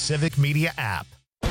Civic Media app.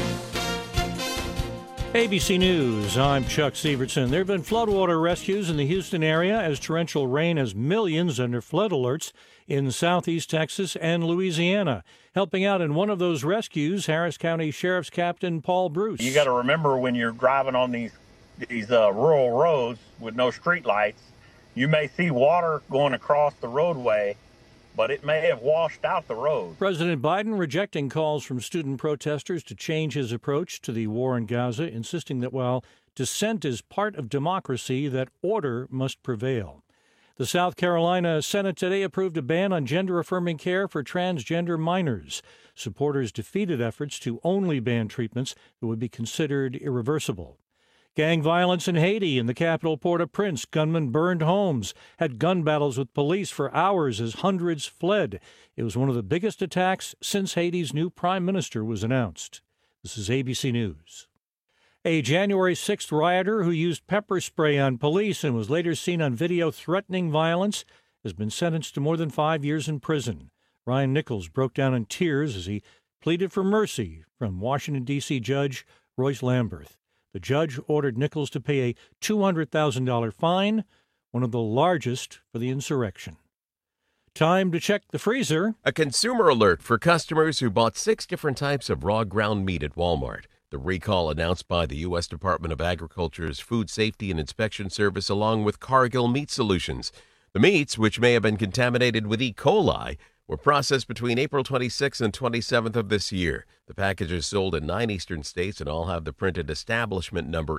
ABC News, I'm Chuck Severson. There have been floodwater rescues in the Houston area as torrential rain has millions under flood alerts in southeast Texas and Louisiana. Helping out in one of those rescues, Harris County Sheriff's Captain Paul Bruce. You got to remember when you're driving on these rural roads with no street lights, you may see water going across the roadway, but it may have washed out the road. President Biden rejecting calls from student protesters to change his approach to the war in Gaza, insisting that while dissent is part of democracy, that order must prevail. The South Carolina Senate today approved a ban on gender-affirming care for transgender minors. Supporters defeated efforts to only ban treatments that would be considered irreversible. Gang violence in Haiti in the capital Port-au-Prince. Gunmen burned homes, had gun battles with police for hours as hundreds fled. It was one of the biggest attacks since Haiti's new prime minister was announced. This is ABC News. A January 6th rioter who used pepper spray on police and was later seen on video threatening violence has been sentenced to more than 5 years in prison. Ryan Nichols broke down in tears as he pleaded for mercy from Washington, D.C. Judge Royce Lamberth. The judge ordered Nichols to pay a $200,000 fine, one of the largest for the insurrection. Time to check the freezer. A consumer alert for customers who bought 6 different types of raw ground meat at Walmart. The recall announced by the U.S. Department of Agriculture's Food Safety and Inspection Service along with Cargill Meat Solutions. The meats, which may have been contaminated with E. coli, were processed between April 26th and 27th of this year. The packages sold in 9 eastern states and all have the printed establishment number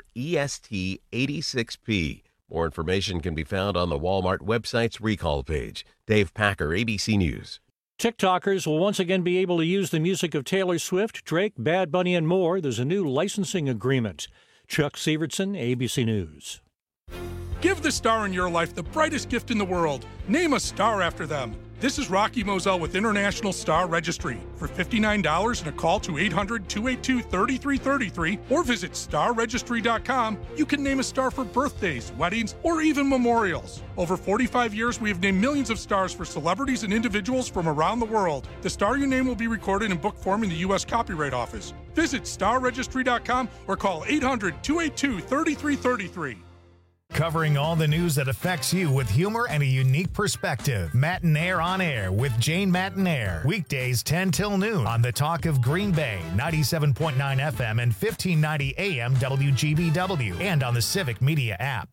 EST86P. More information can be found on the Walmart website's recall page. Dave Packer, ABC News. TikTokers will once again be able to use the music of Taylor Swift, Drake, Bad Bunny, and more. There's a new licensing agreement. Chuck Severson, ABC News. Give the star in your life the brightest gift in the world. Name a star after them. This is Rocky Moselle with International Star Registry. For $59 and a call to 800-282-3333 or visit starregistry.com, you can name a star for birthdays, weddings, or even memorials. Over 45 years, we have named millions of stars for celebrities and individuals from around the world. The star you name will be recorded in book form in the U.S. Copyright Office. Visit starregistry.com or call 800-282-3333. Covering all the news that affects you with humor and a unique perspective. Matinaire on Air with Jane Matinaire. Weekdays 10 till noon on the Talk of Green Bay, 97.9 FM and 1590 AM WGBW, and on the Civic Media app.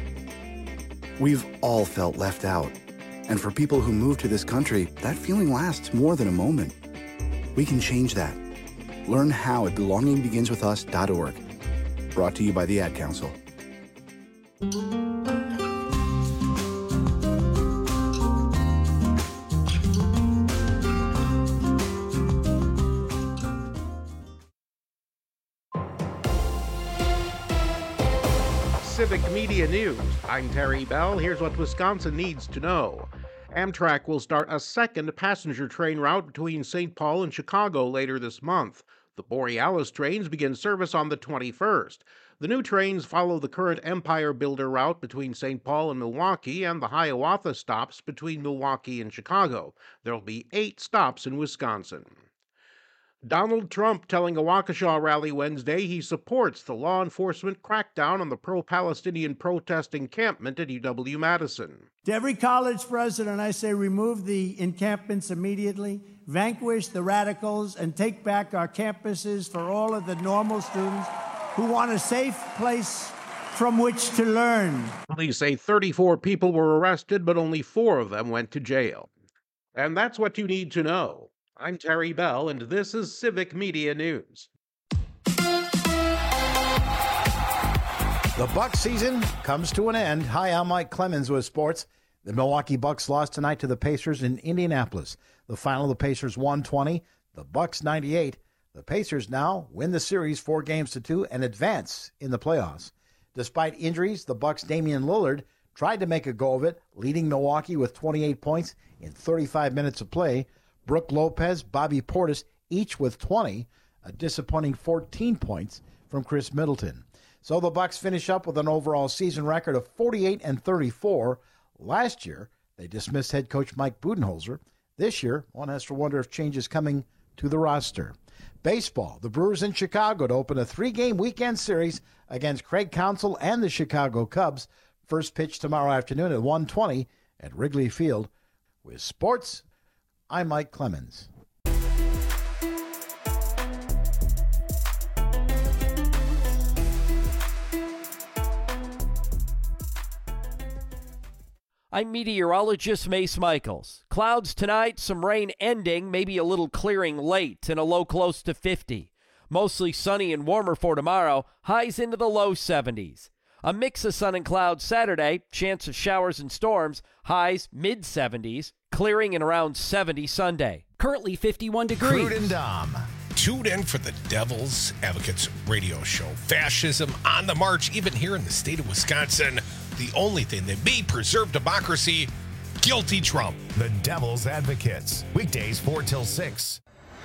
We've all felt left out. And for people who move to this country, that feeling lasts more than a moment. We can change that. Learn how at belongingbeginswithus.org. Brought to you by the Ad Council. Civic Media News. I'm Terry Bell. Here's what Wisconsin needs to know. Amtrak will start a second passenger train route between St. Paul and Chicago later this month. The Borealis trains begin service on the 21st. The new trains follow the current Empire Builder route between St. Paul and Milwaukee and the Hiawatha stops between Milwaukee and Chicago. There will be 8 stops in Wisconsin. Donald Trump telling a Waukesha rally Wednesday he supports the law enforcement crackdown on the pro-Palestinian protest encampment at UW-Madison. To every college president, I say remove the encampments immediately, vanquish the radicals, and take back our campuses for all of the normal students who want a safe place from which to learn. Police say 34 people were arrested, but only 4 of them went to jail. And that's what you need to know. I'm Terry Bell, and this is Civic Media News. The Bucs season comes to an end. Hi, I'm Mike Clemens with sports. The Milwaukee Bucks lost tonight to the Pacers in Indianapolis. The final, the Pacers 120, the Bucks 98. The Pacers now win the series 4-2 and advance in the playoffs. Despite injuries, the Bucks' Damian Lillard tried to make a go of it, leading Milwaukee with 28 points in 35 minutes of play. Brook Lopez, Bobby Portis, each with 20, a disappointing 14 points from Chris Middleton. So the Bucks finish up with an overall season record of 48-34. Last year, they dismissed head coach Mike Budenholzer. This year, one has to wonder if change is coming to the roster. Baseball, the Brewers in Chicago to open a 3-game weekend series against Craig Counsell and the Chicago Cubs. First pitch tomorrow afternoon at 1:20 at Wrigley Field. With sports, I'm Mike Clemens. I'm meteorologist Mace Michaels. Clouds tonight, some rain ending, maybe a little clearing late, and a low close to 50. Mostly sunny and warmer for tomorrow, highs into the low 70s. A mix of sun and clouds Saturday, chance of showers and storms, highs mid-70s, clearing and around 70 Sunday. Currently 51 degrees. Crude and Dom. Tuned in for the Devil's Advocates radio show. Fascism on the march, even here in the state of Wisconsin. The only thing that may preserve democracy, guilty Trump. The Devil's Advocates. Weekdays 4 till 6.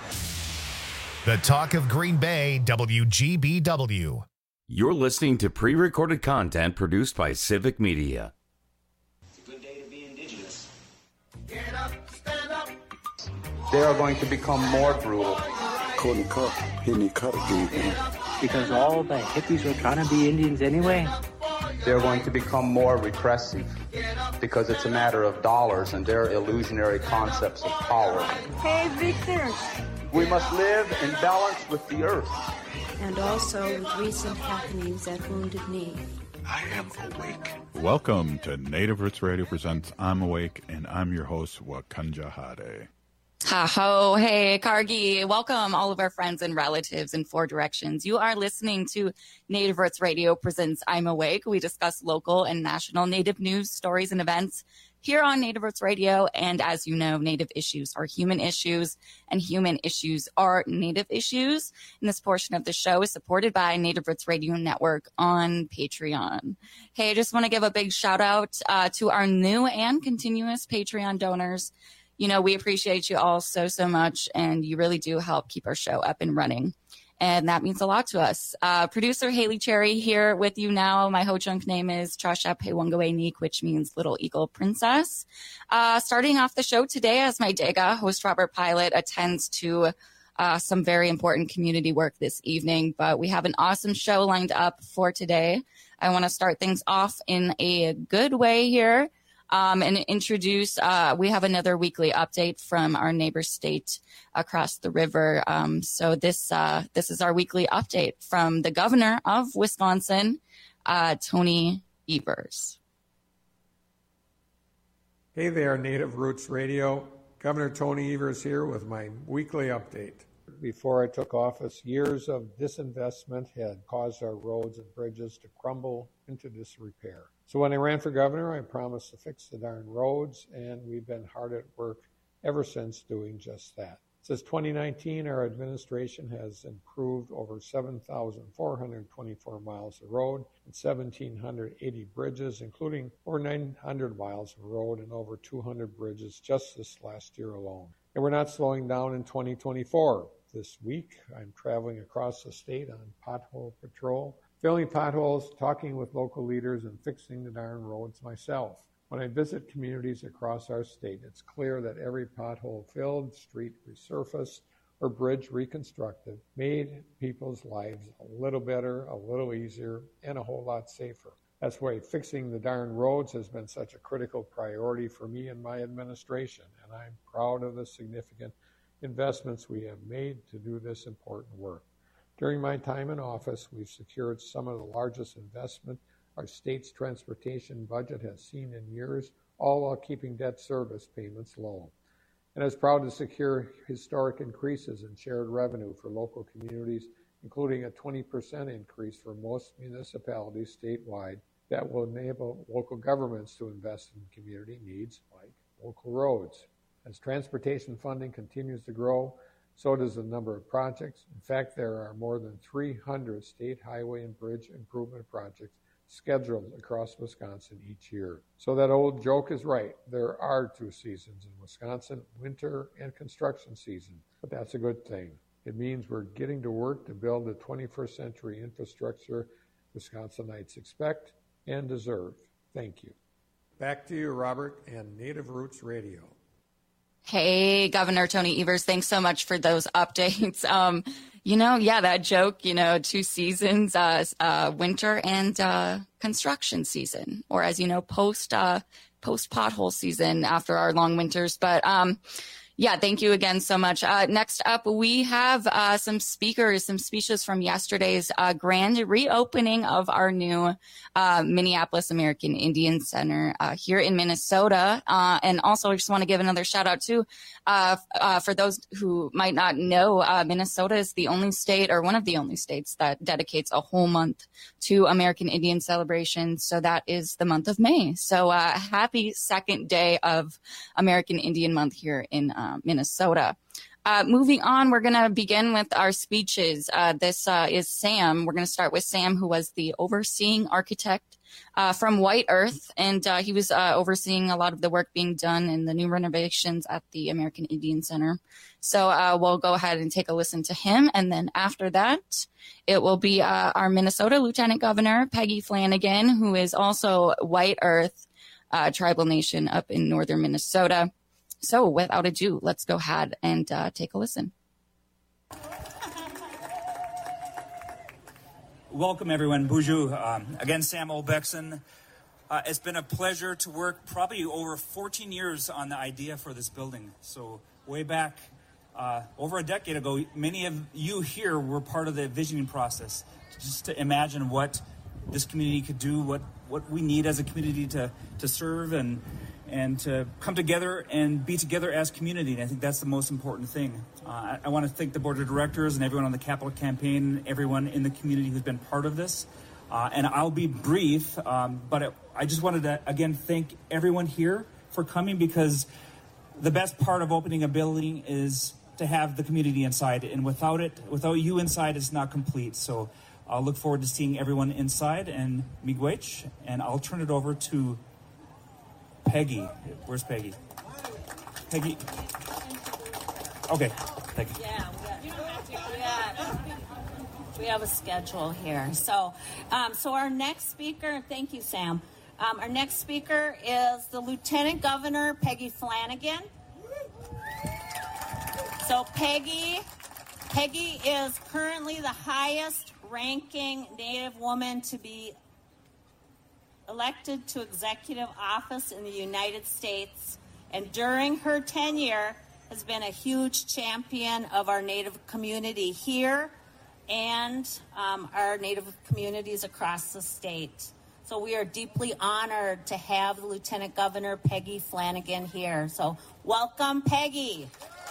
The Talk of Green Bay, WGBW. You're listening to pre-recorded content produced by Civic Media. It's a good day to be indigenous. Get up, stand up. They are going to become more brutal. Couldn't cut. He didn't cut again. Because all the hippies were trying to be Indians anyway. They're going to become more repressive because it's a matter of dollars and their illusionary concepts of power. Hey, Victor. We must live in balance with the earth. And also with recent happenings at Wounded Knee. I am awake. Welcome to Native Roots Radio presents I'm Awake, and I'm your host, Wakanja Hade. Ha-ho, hey, Kargi. Welcome all of our friends and relatives in 4 directions. You are listening to Native Roots Radio presents I'm Awake. We discuss local and national Native news, stories, and events here on Native Roots Radio. And as you know, Native issues are human issues, and human issues are Native issues. And this portion of the show is supported by Native Roots Radio Network on Patreon. Hey, I just want to give a big shout out to our new and continuous Patreon donors. You know, we appreciate you all so much, and you really do help keep our show up and running. And that means a lot to us. Producer Haley Cherry here with you now. My Ho-Chunk name is Chasha Pewangaway-Neek, which means Little Eagle Princess. Starting off the show today as my Dega, host Robert Pilot attends to some very important community work this evening. But we have an awesome show lined up for today. I want to start things off in a good way here. And introduce, we have another weekly update from our neighbor state across the river. So this is our weekly update from the governor of Wisconsin, Tony Evers. Hey there, Native Roots Radio. Governor Tony Evers here with my weekly update. Before I took office, years of disinvestment had caused our roads and bridges to crumble into disrepair. So when I ran for governor, I promised to fix the darn roads, and we've been hard at work ever since doing just that. Since 2019, our administration has improved over 7,424 miles of road and 1,780 bridges, including over 900 miles of road and over 200 bridges just this last year alone. And we're not slowing down in 2024. This week, I'm traveling across the state on pothole patrol, filling potholes, talking with local leaders, and fixing the darn roads myself. When I visit communities across our state, it's clear that every pothole filled, street resurfaced, or bridge reconstructed made people's lives a little better, a little easier, and a whole lot safer. That's why fixing the darn roads has been such a critical priority for me and my administration, and I'm proud of the significant investments we have made to do this important work. During my time in office, we've secured some of the largest investment our state's transportation budget has seen in years, all while keeping debt service payments low. And I was proud to secure historic increases in shared revenue for local communities, including a 20% increase for most municipalities statewide that will enable local governments to invest in community needs like local roads. As transportation funding continues to grow, so does the number of projects. In fact, there are more than 300 state highway and bridge improvement projects scheduled across Wisconsin each year. So that old joke is right. There are 2 seasons in Wisconsin, winter and construction season. But that's a good thing. It means we're getting to work to build the 21st century infrastructure Wisconsinites expect and deserve. Thank you. Back to you, Robert, and Native Roots Radio. Hey, Governor Tony Evers, thanks so much for those updates. That joke, 2 seasons, winter and construction season, or as you know, post pothole season after our long winters. But thank you again so much. Next up, we have some speeches from yesterday's grand reopening of our new Minneapolis American Indian Center here in Minnesota. And also, I just want to give another shout out to, for those who might not know, Minnesota is the only state, or one of the only states, that dedicates a whole month to American Indian celebrations. So that is the month of May. So happy second day of American Indian Month here in Minnesota. Moving on, we're going to begin with our speeches. This is Sam. We're going to start with Sam, who was the overseeing architect from White Earth, and he was overseeing a lot of the work being done in the new renovations at the American Indian Center. So we'll go ahead and take a listen to him, and then after that, it will be our Minnesota Lieutenant Governor, Peggy Flanagan, who is also White Earth tribal nation up in northern Minnesota. So without ado, let's go ahead and take a listen. Welcome, everyone. Bonjour. Again, Sam Olbekson. It's been a pleasure to work probably over 14 years on the idea for this building. So way back over a decade ago, many of you here were part of the visioning process, just to imagine what this community could do, what we need as a community to serve and to come together and be together as community. And I think that's the most important thing. I want to thank the board of directors and everyone on the Capital Campaign, everyone in the community who's been part of this. And I'll be brief, but I just wanted to, again, thank everyone here for coming, because the best part of opening a building is to have the community inside. And without you inside, it's not complete. So I'll look forward to seeing everyone inside, and miigwech, and I'll turn it over to Peggy. Where's Peggy? Peggy. Okay. Thank you. We have a schedule here. So our next speaker, thank you, Sam. Our next speaker is the Lieutenant Governor, Peggy Flanagan. So Peggy is currently the highest ranking Native woman to be elected to executive office in the United States, and during her tenure has been a huge champion of our Native community here and our Native communities across the state. So we are deeply honored to have the Lieutenant Governor Peggy Flanagan here. So welcome, Peggy.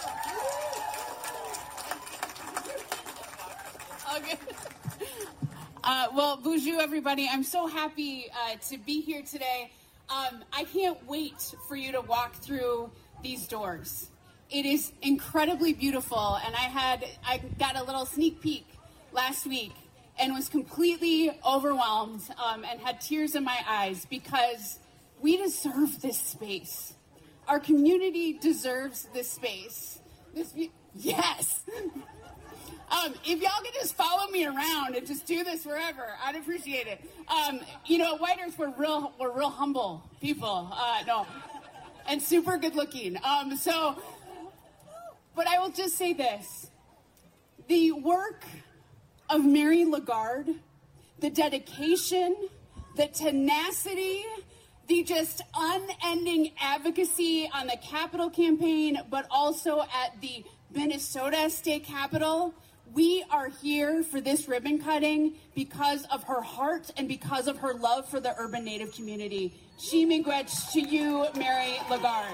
Okay. Well, bonjour, everybody. I'm so happy to be here today. I can't wait for you to walk through these doors. It is incredibly beautiful, and I got a little sneak peek last week and was completely overwhelmed and had tears in my eyes, because we deserve this space. Our community deserves this space. Yes. If y'all could just follow me around and just do this forever, I'd appreciate it. White Earth, we're real humble people. And super good looking. But I will just say this. The work of Mary Lagarde, the dedication, the tenacity, the just unending advocacy on the Capitol campaign, but also at the Minnesota State Capitol. We are here for this ribbon cutting because of her heart and because of her love for the urban Native community. Chi miigwech to you, Mary Lagarde.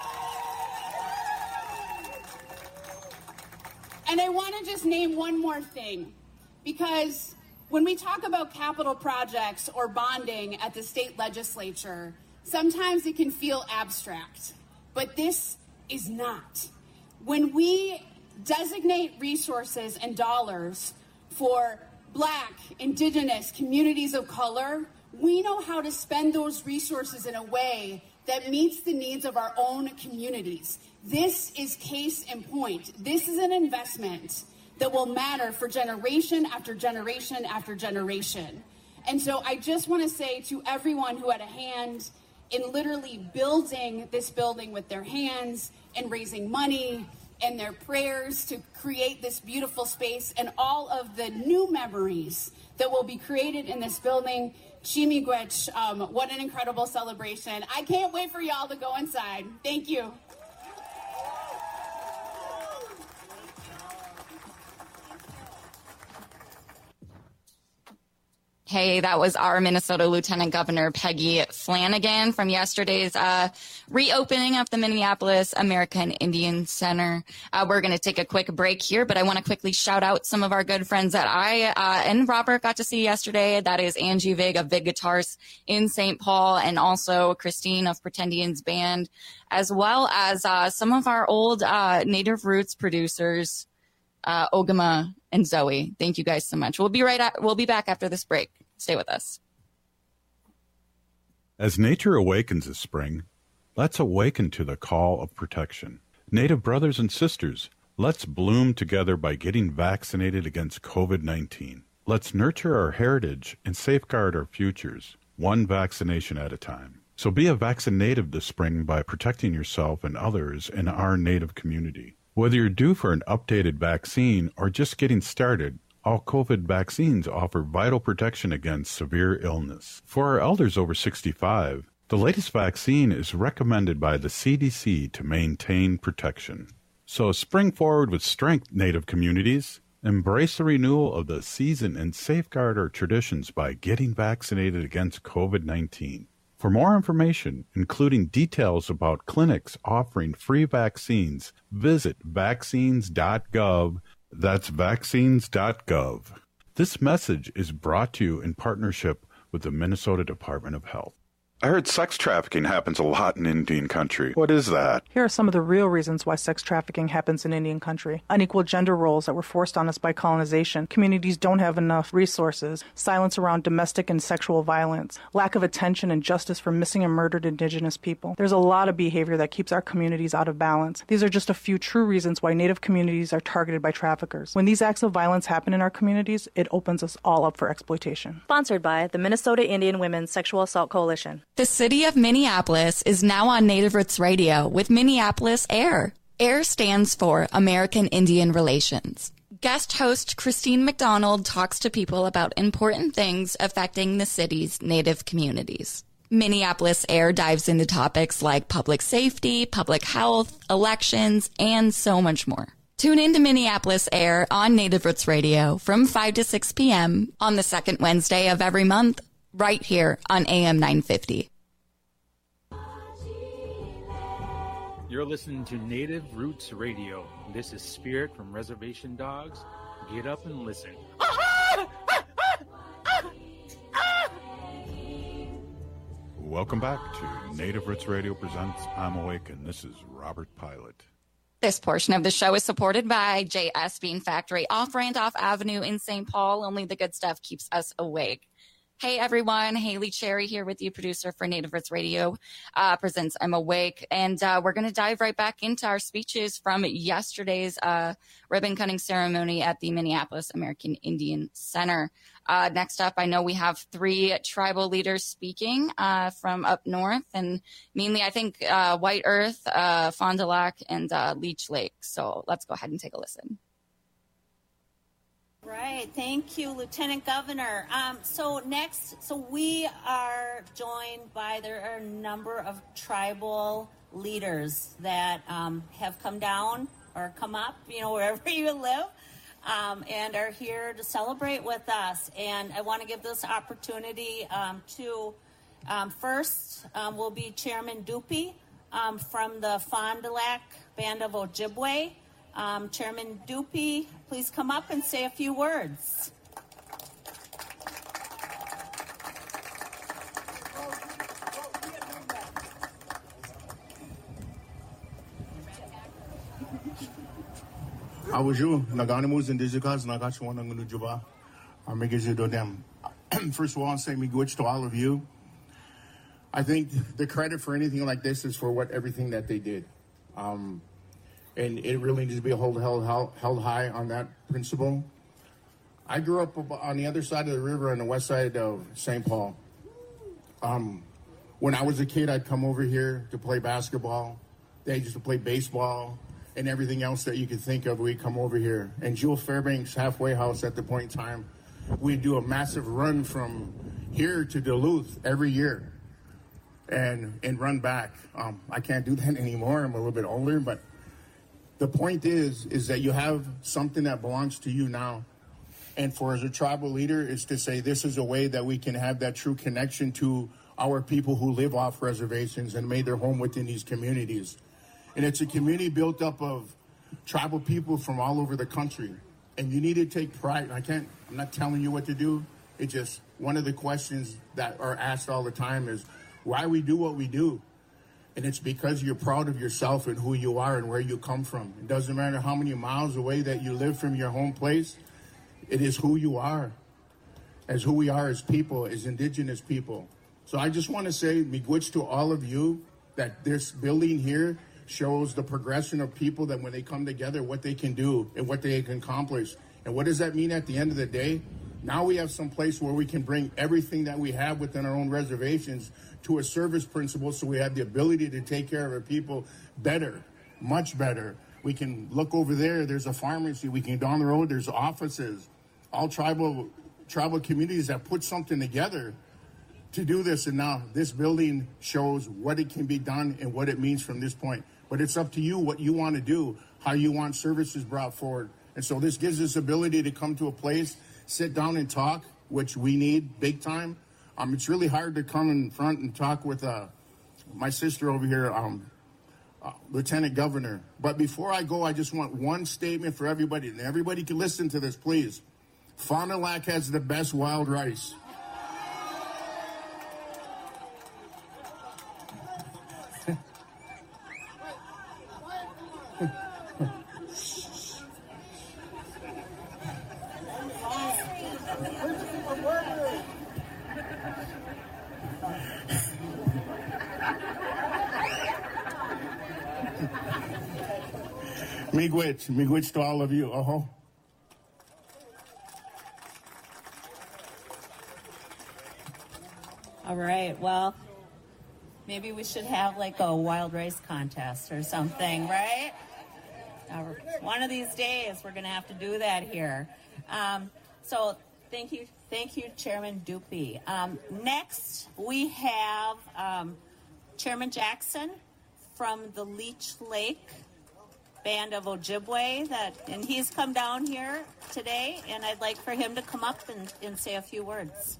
And I want to just name one more thing, because when we talk about capital projects or bonding at the state legislature, sometimes it can feel abstract, but this is not. When we designate resources and dollars for Black, Indigenous, communities of color, we know how to spend those resources in a way that meets the needs of our own communities. This is case in point. This is an investment that will matter for generation after generation after generation. And so I just want to say to everyone who had a hand in literally building this building with their hands and raising money and their prayers to create this beautiful space and all of the new memories that will be created in this building. Chimigwech, what an incredible celebration. I can't wait for y'all to go inside. Thank you. Hey, that was our Minnesota Lieutenant Governor Peggy Flanagan from yesterday's reopening of the Minneapolis American Indian Center. We're going to take a quick break here, but I want to quickly shout out some of our good friends that I and Robert got to see yesterday. That is Angie Vig of Vig Guitars in St. Paul, and also Christine of Pretendians Band, as well as some of our old Native Roots producers, Ogama and Zoe. Thank you guys so much. We'll be back after this break. Stay with us. As nature awakens this spring, let's awaken to the call of protection. Native brothers and sisters, let's bloom together by getting vaccinated against COVID-19. Let's nurture our heritage and safeguard our futures, one vaccination at a time. So be a vaccinative this spring by protecting yourself and others in our Native community. Whether you're due for an updated vaccine or just getting started, all COVID vaccines offer vital protection against severe illness. For our elders over 65, the latest vaccine is recommended by the CDC to maintain protection. So spring forward with strength, Native communities. Embrace the renewal of the season and safeguard our traditions by getting vaccinated against COVID-19. For more information, including details about clinics offering free vaccines, visit vaccines.gov. That's vaccines.gov. This message is brought to you in partnership with the Minnesota Department of Health. I heard sex trafficking happens a lot in Indian country. What is that? Here are some of the real reasons why sex trafficking happens in Indian country. Unequal gender roles that were forced on us by colonization. Communities don't have enough resources. Silence around domestic and sexual violence. Lack of attention and justice for missing and murdered Indigenous people. There's a lot of behavior that keeps our communities out of balance. These are just a few true reasons why Native communities are targeted by traffickers. When these acts of violence happen in our communities, it opens us all up for exploitation. Sponsored by the Minnesota Indian Women's Sexual Assault Coalition. The city of Minneapolis is now on Native Roots Radio with Minneapolis AIR. AIR stands for American Indian Relations. Guest host Christine McDonald talks to people about important things affecting the city's Native communities. Minneapolis AIR dives into topics like public safety, public health, elections, and so much more. Tune in to Minneapolis AIR on Native Roots Radio from 5 to 6 p.m. on the second Wednesday of every month, right here on AM 950. You're listening to Native Roots Radio. This is Spirit from Reservation Dogs. Get up and listen. Welcome back to Native Roots Radio presents I'm Awake, and this is Robert Pilot. This portion of the show is supported by JS Bean Factory off Randolph Avenue in St. Paul. Only the good stuff keeps us awake. Hey, everyone. Haley Cherry here with you, producer for Native Roots Radio, presents I'm Awake. And we're going to dive right back into our speeches from yesterday's ribbon-cutting ceremony at the Minneapolis American Indian Center. Next up, I know we have 3 tribal leaders speaking from up north, and mainly, I think, White Earth, Fond du Lac, and Leech Lake. So let's go ahead and take a listen. Right. Thank you, Lieutenant Governor. So we are joined by, there are a number of tribal leaders that have come down or come up, wherever you live, and are here to celebrate with us. And I want to give this opportunity to, first will be Chairman Dupuy from the Fond du Lac Band of Ojibwe. Chairman Dupuy, please come up and say a few words. Awaju, Naganimus and Dizikas, Nagachuan Juba, Megazudodem. First of all, I'll say Miigwech to all of you. I think the credit for anything like this is for everything that they did. And it really needs to be held high on that principle. I grew up on the other side of the river on the west side of St. Paul. When I was a kid, I'd come over here to play basketball. They used to play baseball and everything else that you could think of. We'd come over here. And Jewel Fairbanks halfway house at the point in time, we'd do a massive run from here to Duluth every year and run back. I can't do that anymore. I'm a little bit older, but the point is that you have something that belongs to you now. And for as a tribal leader is to say this is a way that we can have that true connection to our people who live off reservations and made their home within these communities. And it's a community built up of tribal people from all over the country. And you need to take pride. I'm not telling you what to do. It's just one of the questions that are asked all the time is why we do what we do. And it's because you're proud of yourself and who you are and where you come from. It doesn't matter how many miles away that you live from your home place. It is who you are, as who we are as people, as Indigenous people. So I just want to say miigwech to all of you that this building here shows the progression of people that when they come together, what they can do and what they can accomplish. And what does that mean at the end of the day? Now we have some place where we can bring everything that we have within our own reservations to a service principle so we have the ability to take care of our people better, much better. We can look over there, there's a pharmacy. We can down the road, there's offices. All tribal communities that put something together to do this. And now this building shows what it can be done and what it means from this point. But it's up to you what you want to do, how you want services brought forward. And so this gives us ability to come to a place, sit down and talk, which we need big time. It's really hard to come in front and talk with my sister over here, Lieutenant Governor. But before I go, I just want one statement for everybody, and everybody can listen to this, please. Fond du Lac has the best wild rice. Miigwech to all of you. All right, well, maybe we should have like a wild rice contest or something, right? One of these days we're going to have to do that here. So thank you, Chairman Dupuy. Next, we have Chairman Jackson from the Leech Lake Band of Ojibwe, and he's come down here today, and I'd like for him to come up and say a few words.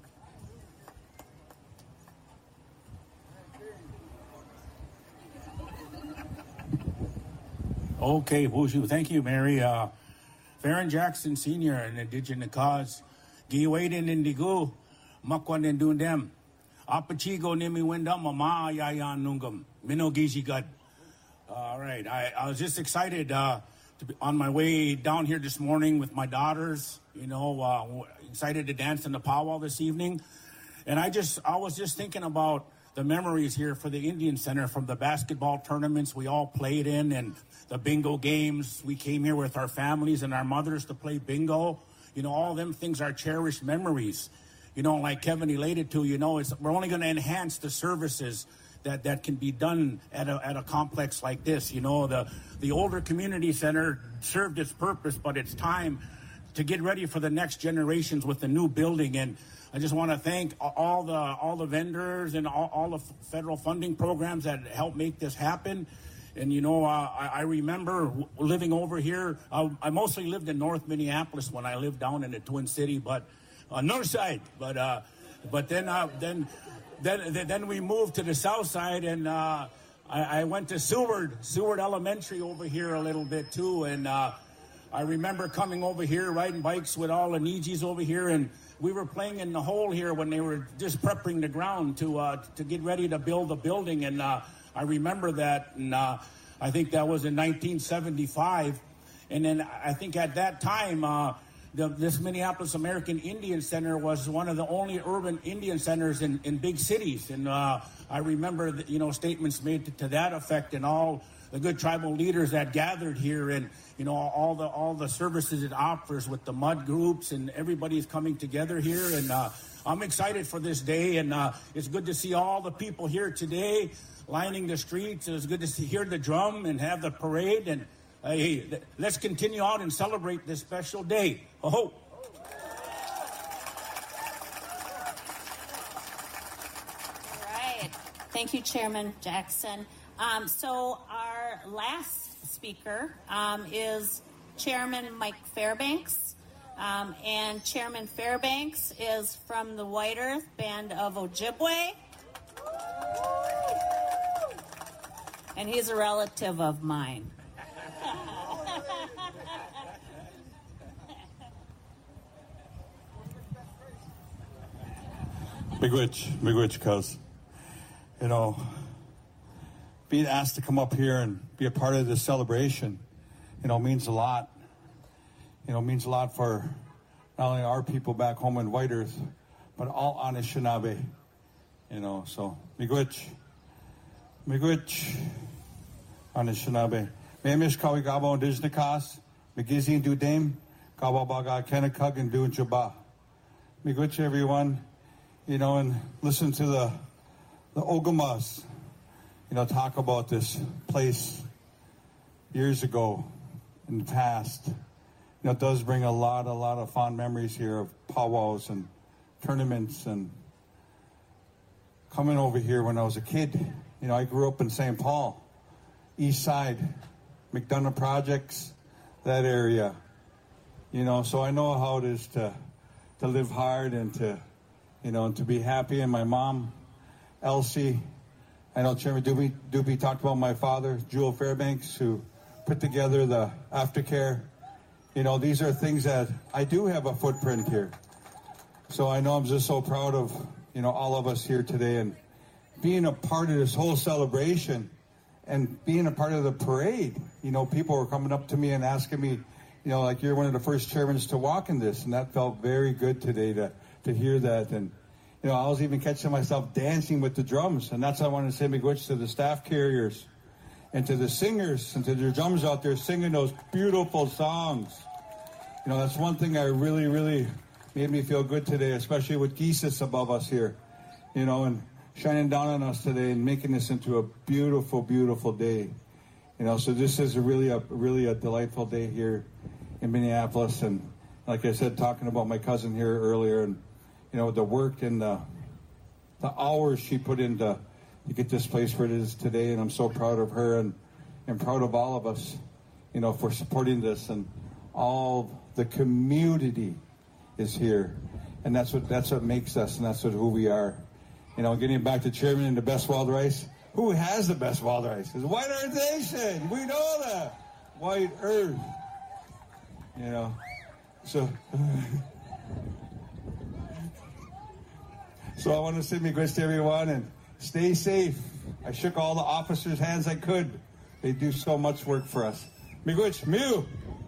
Okay, Wushu. Thank you, Mary. Farron Jackson Sr., an Indigenous cause. Giwaden Indigo, Makwan and Dundem. Apachigo Nimi Windam, Mama Yayan Nungam, Minogishi Gud. All right. I was just excited to be on my way down here this morning with my daughters, excited to dance in the powwow this evening. And I was just thinking about the memories here for the Indian Center from the basketball tournaments we all played in and the bingo games. We came here with our families and our mothers to play bingo. All them things are cherished memories. Like Kevin related to, we're only going to enhance the services that can be done at a complex like this. The older community center served its purpose, but it's time to get ready for the next generations with the new building. And I just want to thank all the vendors and all the federal funding programs that helped make this happen. And I remember living over here. I mostly lived in North Minneapolis when I lived down in the Twin City, but on north side. But then we moved to the south side, and I went to Seward Elementary over here a little bit too. And I remember coming over here, riding bikes with all the Nijis over here, and we were playing in the hole here when they were just prepping the ground to get ready to build the building. And I remember that, and I think that was in 1975. And then I think at that time, this Minneapolis American Indian Center was one of the only urban Indian centers in big cities. And I remember statements made to that effect, and all the good tribal leaders that gathered here, and all the services it offers with the mud groups, and everybody's coming together here. And I'm excited for this day, and it's good to see all the people here today lining the streets. It's good to hear the drum and have the parade. And hey, let's continue on and celebrate this special day. Ho-ho! Thank you, Chairman Jackson. So our last speaker is Chairman Mike Fairbanks. And Chairman Fairbanks is from the White Earth Band of Ojibwe. And he's a relative of mine. Miigwech, cuz. Being asked to come up here and be a part of this celebration, means a lot. Means a lot for not only our people back home in White Earth, but all Anishinaabe. So miigwech, Anishinaabe. Meemish Kawigabo and Dijnakas, Migizi and Dudame, Kawabaga Kenakug and Dunjaba. Miigwech, everyone. And listen to the Ogamas, talk about this place years ago in the past. It does bring a lot of fond memories here of powwows and tournaments and coming over here when I was a kid. I grew up in St. Paul, East Side, McDonough Projects, that area. So I know how it is to live hard and to be happy. And my mom, Elsie, I know Chairman Doopy talked about my father, Jewel Fairbanks, who put together the aftercare. These are things that I do have a footprint here. So I know I'm just so proud of, all of us here today and being a part of this whole celebration and being a part of the parade. People were coming up to me and asking me, like, you're one of the first chairmen to walk in this. And that felt very good today to hear that. And I was even catching myself dancing with the drums. And that's why I wanted to say miigwech to the staff carriers and to the singers and to the drums out there singing those beautiful songs. That's one thing that really, really made me feel good today, especially with Geesis above us here, and shining down on us today and making this into a beautiful, beautiful day. So this is really a delightful day here in Minneapolis. And like I said, talking about my cousin here earlier and, the work and the hours she put in to get this place where it is today. And I'm so proud of her and proud of all of us, for supporting this. And all the community is here. And that's what makes us, and that's who we are. Getting back to Chairman and the best wild rice. Who has the best wild rice? It's White Earth Nation. We know that. White Earth. So I want to say miigwech to everyone and stay safe. I shook all the officers' hands I could. They do so much work for us. Miigwech, miu.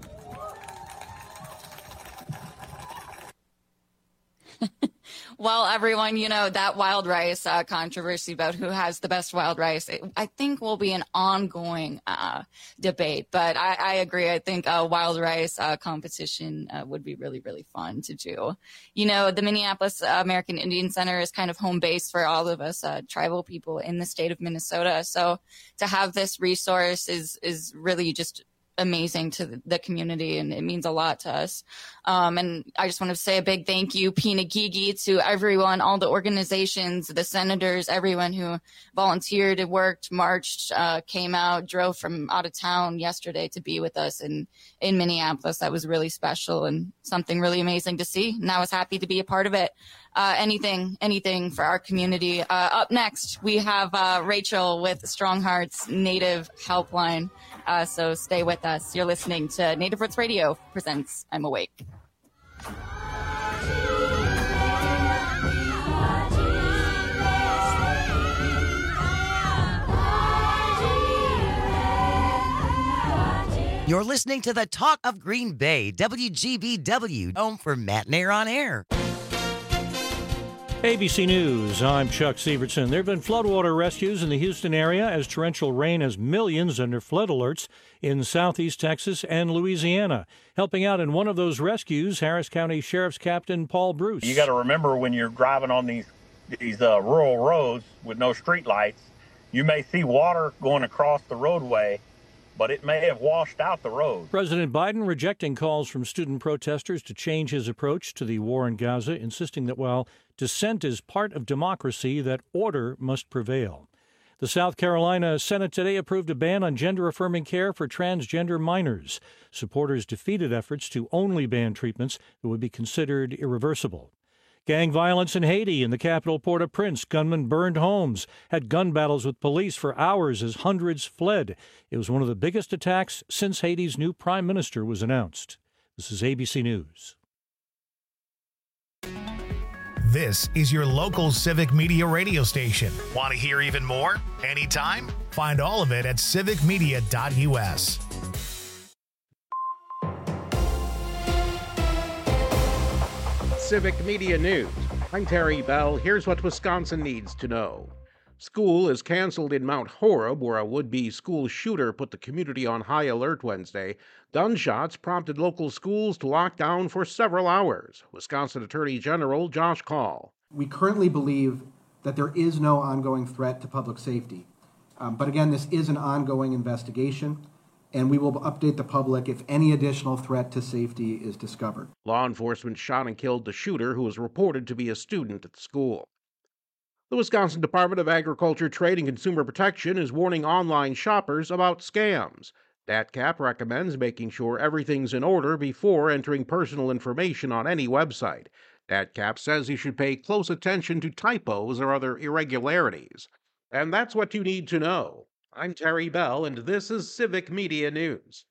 Well, everyone, that wild rice controversy about who has the best wild rice, I think will be an ongoing debate. But I agree. I think a wild rice competition would be really, really fun to do. The Minneapolis American Indian Center is kind of home base for all of us tribal people in the state of Minnesota. So to have this resource is really just amazing to the community, and it means a lot to us. And I just want to say a big thank you, Pinagigi, to everyone, all the organizations, the senators, everyone who volunteered, worked, marched, came out, drove from out of town yesterday to be with us in Minneapolis. That was really special and something really amazing to see. And I was happy to be a part of it. Anything for our community. Up next, we have Rachel with Strong Hearts Native Helpline. So stay with us. You're listening to Native Roots Radio presents I'm Awake. You're listening to the Talk of Green Bay, WGBW, home for Matt and Air on Air. ABC News, I'm Chuck Severson. There have been floodwater rescues in the Houston area as torrential rain has millions under flood alerts in southeast Texas and Louisiana. Helping out in one of those rescues, Harris County Sheriff's Captain Paul Bruce. You got to remember when you're driving on these rural roads with no street lights, you may see water going across the roadway, but it may have washed out the road. President Biden rejecting calls from student protesters to change his approach to the war in Gaza, insisting that while dissent is part of democracy, that order must prevail. The South Carolina Senate today approved a ban on gender-affirming care for transgender minors. Supporters defeated efforts to only ban treatments that would be considered irreversible. Gang violence in Haiti. In the capital Port-au-Prince, gunmen burned homes, had gun battles with police for hours as hundreds fled. It was one of the biggest attacks since Haiti's new prime minister was announced. This is ABC News. This is your local Civic Media radio station. Want to hear even more? Anytime? Find all of it at civicmedia.us. Civic Media News. I'm Terry Bell. Here's what Wisconsin needs to know. School is canceled in Mount Horeb, where a would-be school shooter put the community on high alert Wednesday. Gunshots prompted local schools to lock down for several hours. Wisconsin Attorney General Josh Kaul. We currently believe that there is no ongoing threat to public safety. But again, this is an ongoing investigation, and we will update the public if any additional threat to safety is discovered. Law enforcement shot and killed the shooter, who was reported to be a student at the school. The Wisconsin Department of Agriculture, Trade, and Consumer Protection is warning online shoppers about scams. DATCAP recommends making sure everything's in order before entering personal information on any website. DATCAP says you should pay close attention to typos or other irregularities. And that's what you need to know. I'm Terry Bell, and this is Civic Media News.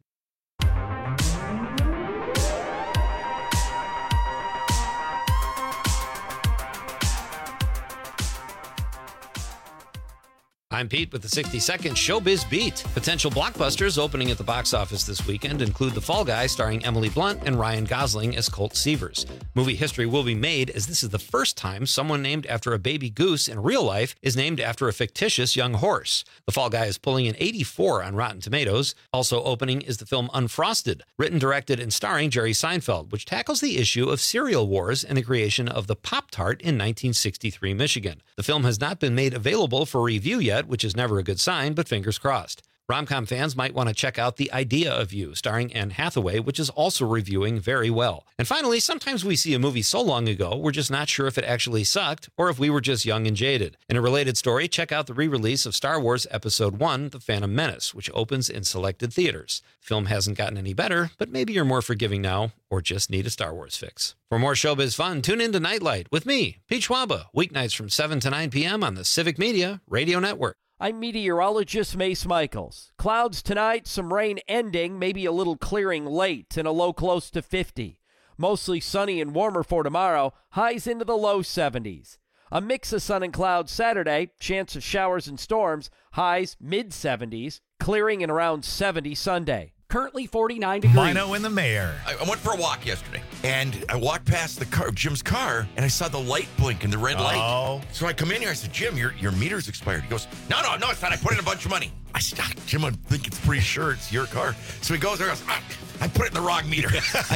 I'm Pete with the 60-second Showbiz Beat. Potential blockbusters opening at the box office this weekend include The Fall Guy starring Emily Blunt and Ryan Gosling as Colt Seavers. Movie history will be made as this is the first time someone named after a baby goose in real life is named after a fictitious young horse. The Fall Guy is pulling an 84 on Rotten Tomatoes. Also opening is the film Unfrosted, written, directed, and starring Jerry Seinfeld, which tackles the issue of cereal wars and the creation of the Pop-Tart in 1963 Michigan. The film has not been made available for review yet, which is never a good sign, but fingers crossed. Rom-com fans might want to check out The Idea of You, starring Anne Hathaway, which is also reviewing very well. And finally, sometimes we see a movie so long ago, we're just not sure if it actually sucked or if we were just young and jaded. In a related story, check out the re-release of Star Wars Episode I, The Phantom Menace, which opens in selected theaters. The film hasn't gotten any better, but maybe you're more forgiving now or just need a Star Wars fix. For more showbiz fun, tune in to Nightlight with me, Pete Schwaba, weeknights from 7 to 9 p.m. on the Civic Media Radio Network. I'm meteorologist Mace Michaels. Clouds tonight, some rain ending, maybe a little clearing late, and a low close to 50. Mostly sunny and warmer for tomorrow, highs into the low 70s. A mix of sun and clouds Saturday, chance of showers and storms, highs mid-70s, clearing and around 70 Sunday. Currently 49 degrees. Mino and the mayor. I went for a walk yesterday, and I walked past Jim's car, and I saw the light blink and the red light. So I come in here, I said, Jim, your meter's expired. He goes, no, it's not. I put in a bunch of money. I said, Jim, I think it's pretty sure it's your car. So he goes there and goes, I put it in the wrong meter.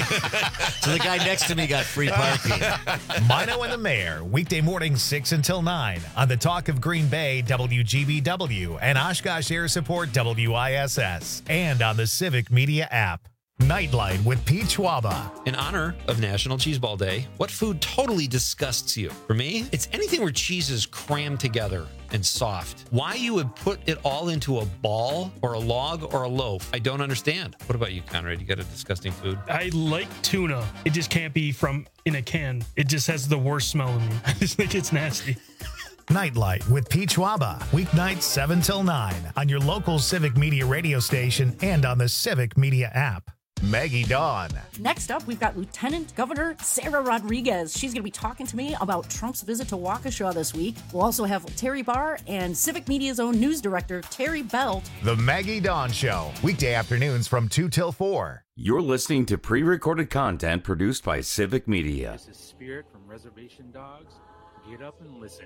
So the guy next to me got free parking. Mino and the mayor, weekday mornings 6 until 9 on the Talk of Green Bay, WGBW, and Oshkosh Air Support, WISS, and on the Civic Media app. Nightlight with Pete Schwaba. In honor of National Cheeseball Day, what food totally disgusts you? For me, it's anything where cheese is crammed together and soft. Why you would put it all into a ball or a log or a loaf, I don't understand. What about you, Conrad? You got a disgusting food? I like tuna. It just can't be from in a can. It just has the worst smell to me. I just think it's nasty. Nightlight with Pete Schwaba, weeknights 7 till 9 on your local Civic Media radio station and on the Civic Media app. Maggie Dawn. Next up, we've got Lieutenant Governor Sarah Rodriguez. She's going to be talking to me about Trump's visit to Waukesha this week. We'll also have Terry Barr and Civic Media's own news director, Terry Belt. The Maggie Dawn Show, weekday afternoons from 2 till 4. You're listening to pre-recorded content produced by Civic Media. This is Spirit from Reservation Dogs. Get up and listen.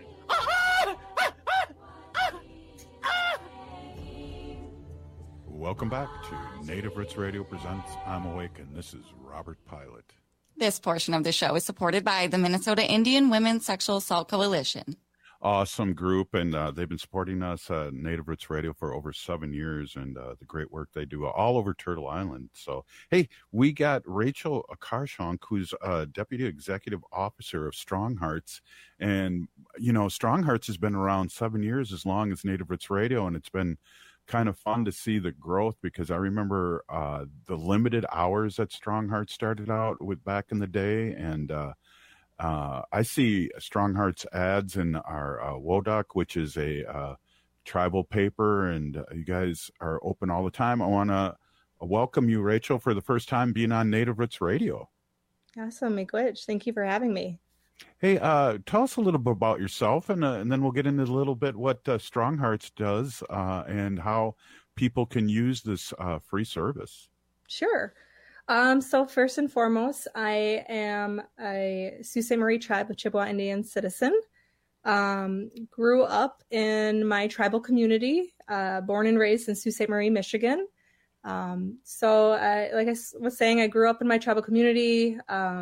Welcome back to Native Roots Radio presents I'm Awake, and this is Robert Pilot. This portion of the show is supported by the Minnesota Indian Women's Sexual Assault Coalition. Awesome group, and they've been supporting us, Native Roots Radio, for over 7 years, and the great work they do all over Turtle Island. So, hey, we got Rachel Akarshank, who's Deputy Executive Officer of Strong Hearts, and, you know, Strong Hearts has been around 7 years, as long as Native Roots Radio, and it's been kind of fun to see the growth, because I remember the limited hours that Strong Hearts started out with back in the day, and I see Strong Hearts ads in our Wodak, which is a tribal paper, and you guys are open all the time. I want to welcome you, Rachel, for the first time being on Native Roots Radio. Awesome, Miigwech. Thank you for having me. Hey, tell us a little bit about yourself, and then we'll get into a little bit what Strong Hearts does and how people can use this free service. Sure. So first and foremost, I am a Sault Ste. Marie Tribe of Chippewa Indian citizen. Grew up in my tribal community, born and raised in Sault Ste. Marie, Michigan. So like I was saying, I grew up in my tribal community,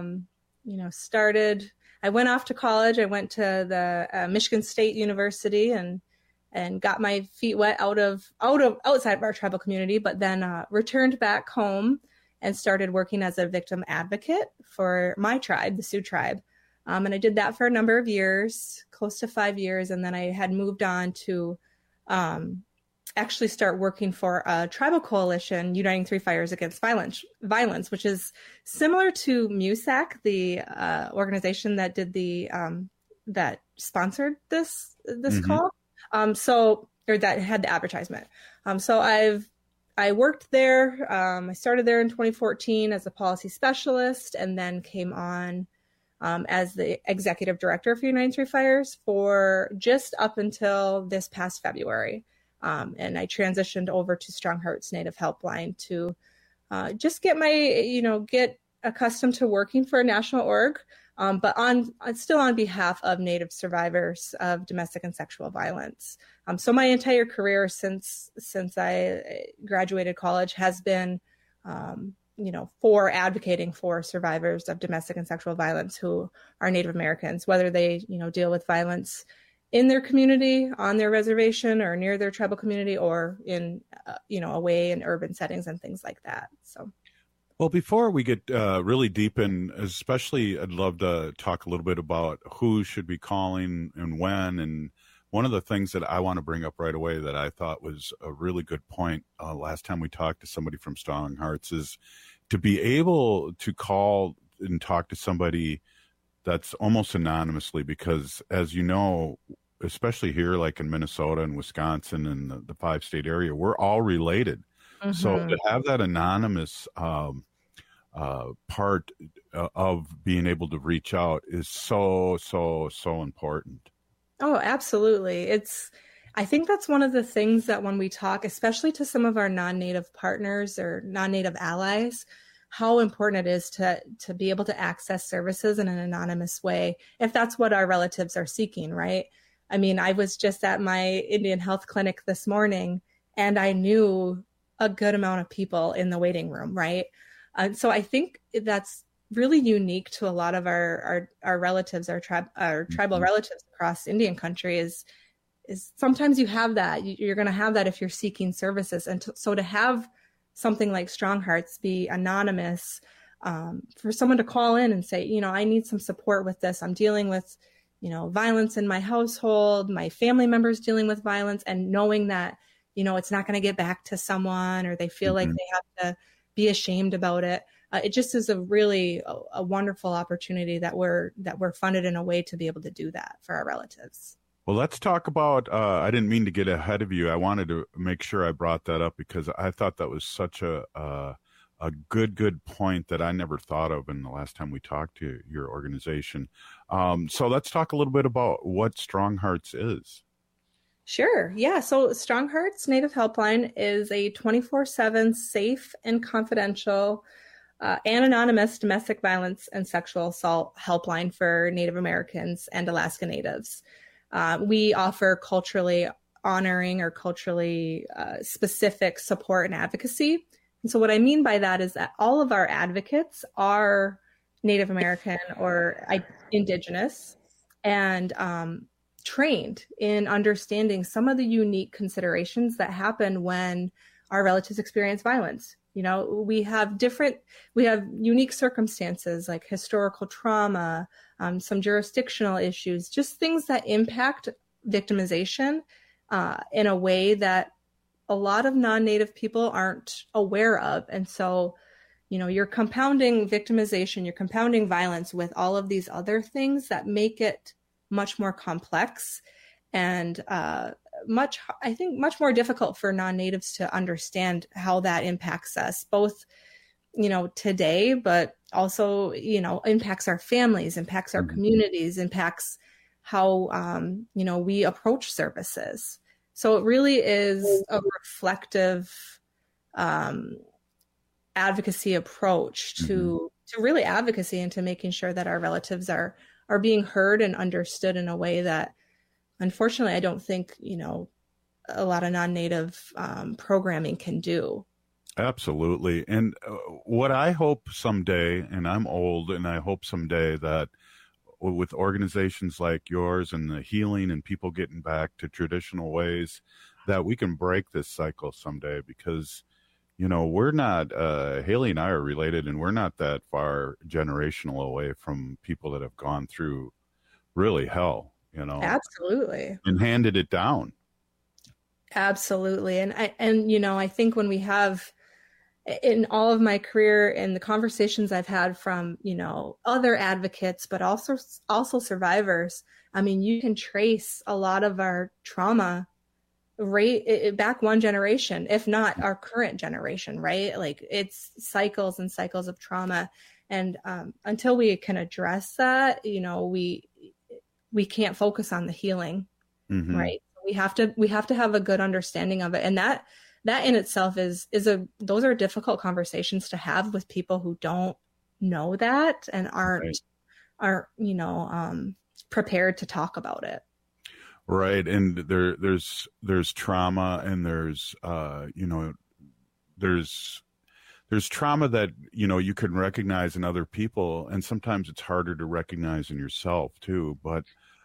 I went off to college. I went to the Michigan State University and got my feet wet outside of our tribal community, but then returned back home and started working as a victim advocate for my tribe, the Sioux tribe. And I did that for a number of years, close to 5 years. And then I had moved on to actually start working for a tribal coalition, Uniting Three Fires Against Violence, which is similar to MUSAC, the organization that did that sponsored this call. Or that had the advertisement. So I worked there. I started there in 2014 as a policy specialist, and then came on as the executive director for Uniting Three Fires for just up until this past February. And I transitioned over to Strong Hearts Native Helpline to just get get accustomed to working for a national org, but still on behalf of Native survivors of domestic and sexual violence. So my entire career since I graduated college has been, for advocating for survivors of domestic and sexual violence who are Native Americans, whether they, deal with violence in their community, on their reservation, or near their tribal community, or in, away in urban settings and things like that. So. Well, before we get really deep in, especially I'd love to talk a little bit about who should be calling and when. And one of the things that I want to bring up right away that I thought was a really good point last time we talked to somebody from Strong Hearts is to be able to call and talk to somebody that's almost anonymously, because as you know, especially here, like in Minnesota and Wisconsin and the 5-state area, we're all related. Mm-hmm. So to have that anonymous part of being able to reach out is so important. Oh, absolutely. I think that's one of the things that when we talk, especially to some of our non-Native partners or non-Native allies, how important it is to be able to access services in an anonymous way, if that's what our relatives are seeking, right? I mean, I was just at my Indian health clinic this morning, and I knew a good amount of people in the waiting room, right? So I think that's really unique to a lot of our relatives, our tribal relatives across Indian country is sometimes you have that. You're going to have that if you're seeking services. And so to have something like Strong Hearts be anonymous, for someone to call in and say, I need some support with this. I'm dealing with, violence in my household, my family members dealing with violence, and knowing that, it's not going to get back to someone, or they feel like they have to be ashamed about it. It just is a really a wonderful opportunity that we're funded in a way to be able to do that for our relatives. Well, let's talk about, I didn't mean to get ahead of you. I wanted to make sure I brought that up because I thought that was such a good point that I never thought of in the last time we talked to your organization. So let's talk a little bit about what Strong Hearts is. Sure. Yeah. So Strong Hearts Native Helpline is a 24/7 safe and confidential an anonymous domestic violence and sexual assault helpline for Native Americans and Alaska Natives. We offer culturally honoring or culturally specific support and advocacy. And so what I mean by that is that all of our advocates are Native American or Indigenous and trained in understanding some of the unique considerations that happen when our relatives experience violence. You know, we have unique circumstances like historical trauma, some jurisdictional issues, just things that impact victimization in a way that a lot of non-Native people aren't aware of. And so, you know, you're compounding victimization, you're compounding violence with all of these other things that make it much more complex and much more difficult for non-Natives to understand how that impacts us, both, you know, today, but also, you know, impacts our families, impacts our communities, impacts how, you know, we approach services. So it really is a reflective advocacy approach to really advocacy and to making sure that our relatives are being heard and understood in a way that, unfortunately, I don't think, you know, a lot of non-Native programming can do. Absolutely. And what I hope someday, and I'm old, and I hope someday that with organizations like yours and the healing and people getting back to traditional ways, that we can break this cycle someday, because, you know, we're not, Haley and I are related, and we're not that far generational away from people that have gone through really hell, you know. Absolutely. And handed it down. Absolutely. And you know, I think when we have, in all of my career and the conversations I've had from, you know, other advocates, but also survivors, I mean, you can trace a lot of our trauma back one generation, if not our current generation, right? Like, it's cycles and cycles of trauma. And until we can address that, you know, we can't focus on the healing, right? We have to have a good understanding of it. And that in itself those are difficult conversations to have with people who don't know that and aren't, you know, prepared to talk about it. Right. And there's trauma, and there's, you know, there's trauma that, you know, you can recognize in other people, and sometimes it's harder to recognize in yourself too. But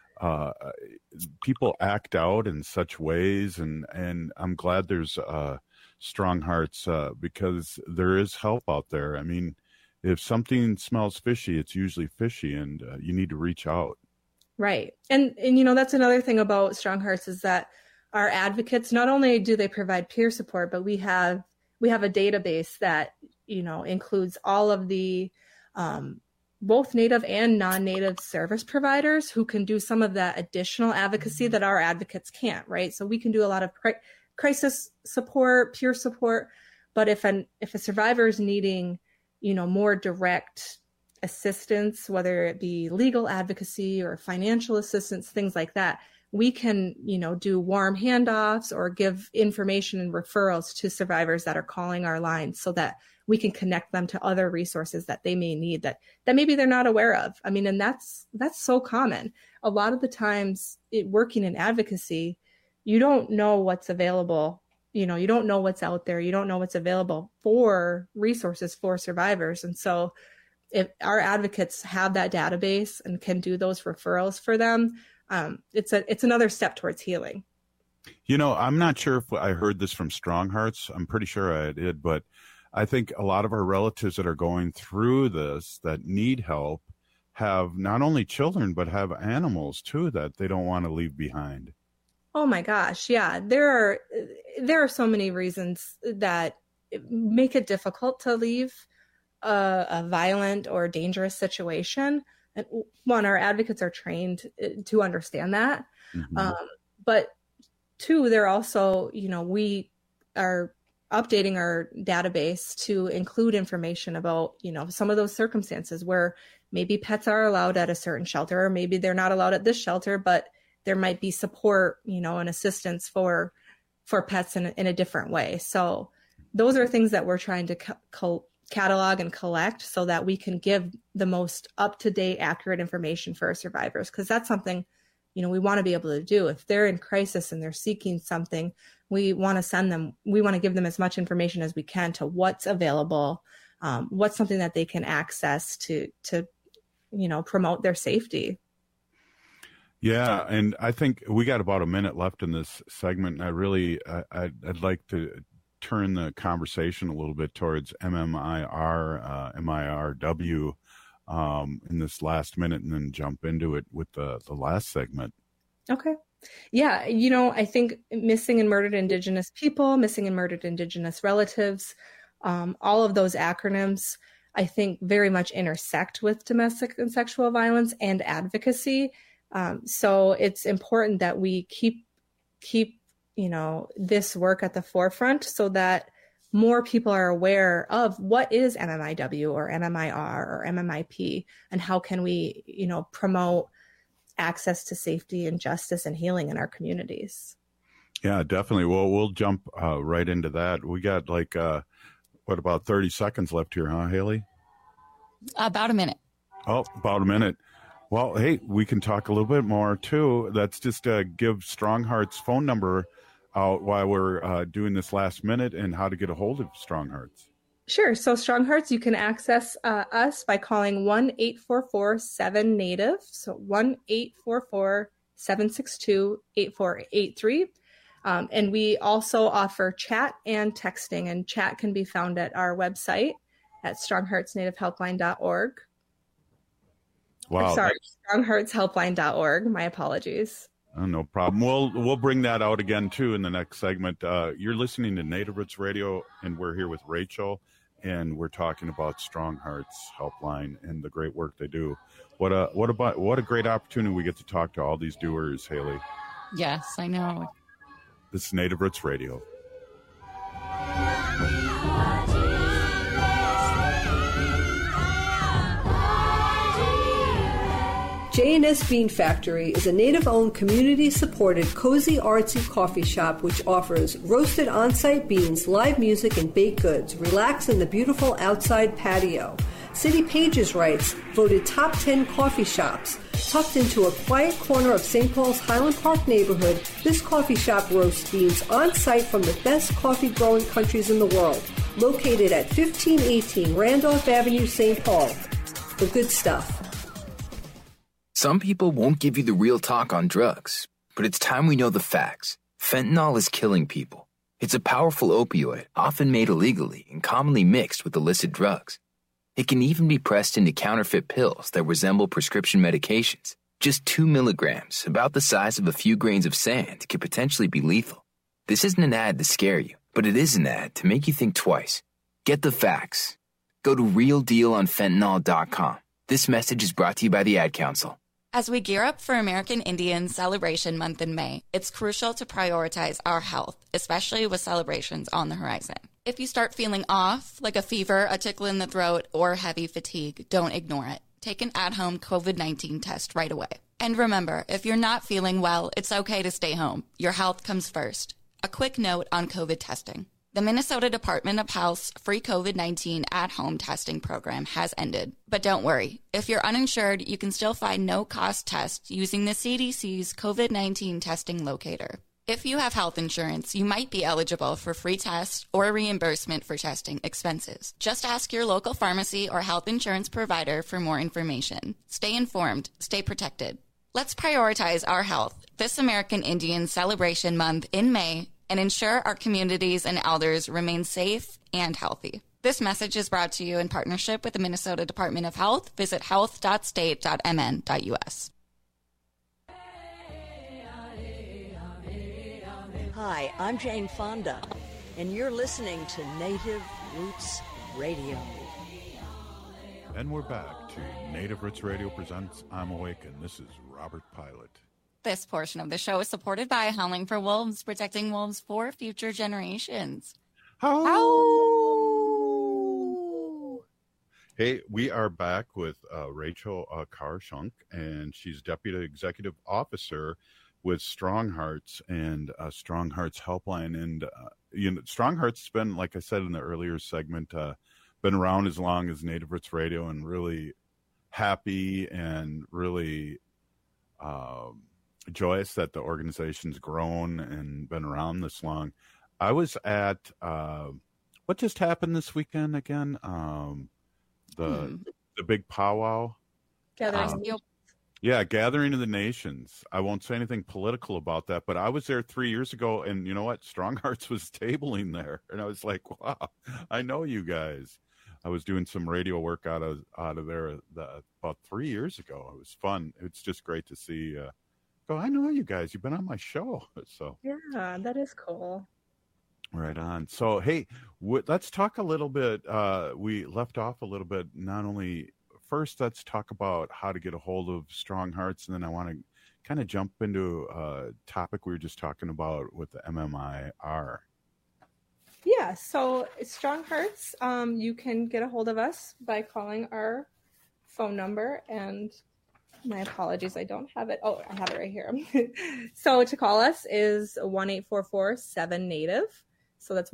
people act out in such ways, and I'm glad there's Strong Hearts, because there is help out there. I mean, if something smells fishy, it's usually fishy, and you need to reach out. Right. And you know, that's another thing about Strong Hearts, is that our advocates, not only do they provide peer support, but we have a database that, you know, includes all of the both Native and non-Native service providers who can do some of that additional advocacy that our advocates can't, right? So we can do a lot of crisis support, peer support, but if a survivor is needing, you know, more direct assistance, whether it be legal advocacy or financial assistance, things like that, we can, you know, do warm handoffs or give information and referrals to survivors that are calling our lines, so that we can connect them to other resources that they may need that maybe they're not aware of. I mean, and that's so common. A lot of the times working in advocacy, you don't know what's available. You know, you don't know what's out there. You don't know what's available for resources for survivors. And so if our advocates have that database and can do those referrals for them, it's another step towards healing. You know, I'm not sure if I heard this from Strong Hearts. I'm pretty sure I did, but I think a lot of our relatives that are going through this, that need help, have not only children, but have animals too that they don't want to leave behind. Oh my gosh. Yeah. There are so many reasons that make it difficult to leave a violent or dangerous situation. And one, our advocates are trained to understand that. But two, they're also, you know, we are updating our database to include information about, you know, some of those circumstances where maybe pets are allowed at a certain shelter, or maybe they're not allowed at this shelter, but there might be support, you know, and assistance for pets in a different way. So those are things that we're trying to catalog and collect so that we can give the most up-to-date, accurate information for our survivors. Because that's something, we want to be able to do. If they're in crisis and they're seeking something, we want to give them as much information as we can to what's available, what's something that they can access to promote their safety. Yeah, and I think we got about a minute left in this segment. And I'd like to turn the conversation a little bit towards MIRW in this last minute, and then jump into it with the last segment. Okay. Yeah, I think missing and murdered Indigenous people, missing and murdered Indigenous relatives, all of those acronyms, I think very much intersect with domestic and sexual violence and advocacy. So it's important that we keep this work at the forefront so that more people are aware of what is MMIW or MMIR or MMIP, and how can we, promote access to safety and justice and healing in our communities. Yeah, definitely. Well, we'll jump right into that. We got about 30 seconds left here, huh, Haley? About a minute. Oh, about a minute. Well, hey, we can talk a little bit more, too. Let's just give Strong Hearts' phone number out while we're doing this last minute, and how to get a hold of Strong Hearts. Sure. So Strong Hearts, you can access us by calling 1-844-7-NATIVE. So 1-844-762-8483. And we also offer chat and texting, and chat can be found at our website at strongheartsnativehelpline.org. Wow. Sorry, strongheartshelpline.org. My apologies. Oh, no problem. We'll bring that out again, too, in the next segment. You're listening to Native Roots Radio, and we're here with Rachel, and we're talking about Strong Hearts Helpline and the great work they do. What a great opportunity we get to talk to all these doers, Haley. Yes, I know. This is Native Roots Radio. J&S Bean Factory is a Native-owned, community-supported, cozy, artsy coffee shop which offers roasted on-site beans, live music, and baked goods. Relax in the beautiful outside patio. City Pages writes, voted top 10 coffee shops. Tucked into a quiet corner of St. Paul's Highland Park neighborhood, this coffee shop roasts beans on-site from the best coffee-growing countries in the world. Located at 1518 Randolph Avenue, St. Paul. The good stuff. Some people won't give you the real talk on drugs, but it's time we know the facts. Fentanyl is killing people. It's a powerful opioid, often made illegally and commonly mixed with illicit drugs. It can even be pressed into counterfeit pills that resemble prescription medications. Just 2 milligrams, about the size of a few grains of sand, could potentially be lethal. This isn't an ad to scare you, but it is an ad to make you think twice. Get the facts. Go to realdealonfentanyl.com. This message is brought to you by the Ad Council. As we gear up for American Indian Celebration Month in May, it's crucial to prioritize our health, especially with celebrations on the horizon. If you start feeling off, like a fever, a tickle in the throat, or heavy fatigue, don't ignore it. Take an at-home COVID-19 test right away. And remember, if you're not feeling well, it's okay to stay home. Your health comes first. A quick note on COVID testing. The Minnesota Department of Health's free COVID-19 at-home testing program has ended. But don't worry. If you're uninsured, you can still find no-cost tests using the CDC's COVID-19 testing locator. If you have health insurance, you might be eligible for free tests or reimbursement for testing expenses. Just ask your local pharmacy or health insurance provider for more information. Stay informed. Stay protected. Let's prioritize our health this American Indian Celebration Month in May and ensure our communities and elders remain safe and healthy. This message is brought to you in partnership with the Minnesota Department of Health. Visit health.state.mn.us. Hi, I'm Jane Fonda, and you're listening to Native Roots Radio. And we're back to Native Roots Radio presents I'm Awake, and this is Robert Pilot. This portion of the show is supported by Howling for Wolves, protecting wolves for future generations. How? Hey, we are back with Rachel Karshunk, and she's Deputy Executive Officer with Strong Hearts and Strong Hearts Helpline. And Strong Hearts has been, like I said in the earlier segment, been around as long as Native Roots Radio, and really happy and really joyous that the organization's grown and been around this long. I was at what just happened this weekend again? The big powwow. Gathering of the Nations. I won't say anything political about that, but I was there 3 years ago, and you know what? Strong Hearts was tabling there, and I was like, wow, I know you guys. I was doing some radio work out of there about 3 years ago. It was fun. It's just great to see. I know you guys. You've been on my show. So yeah, that is cool. Right on. So, hey, let's talk a little bit. We left off a little bit. Not only first, let's talk about how to get a hold of Strong Hearts, and then I want to kind of jump into a topic we were just talking about with the MMIR. Yeah, so Strong Hearts, you can get a hold of us by calling our phone number, and my apologies, I don't have it. Oh, I have it right here. So to call us is 1-844-7-NATIVE. So that's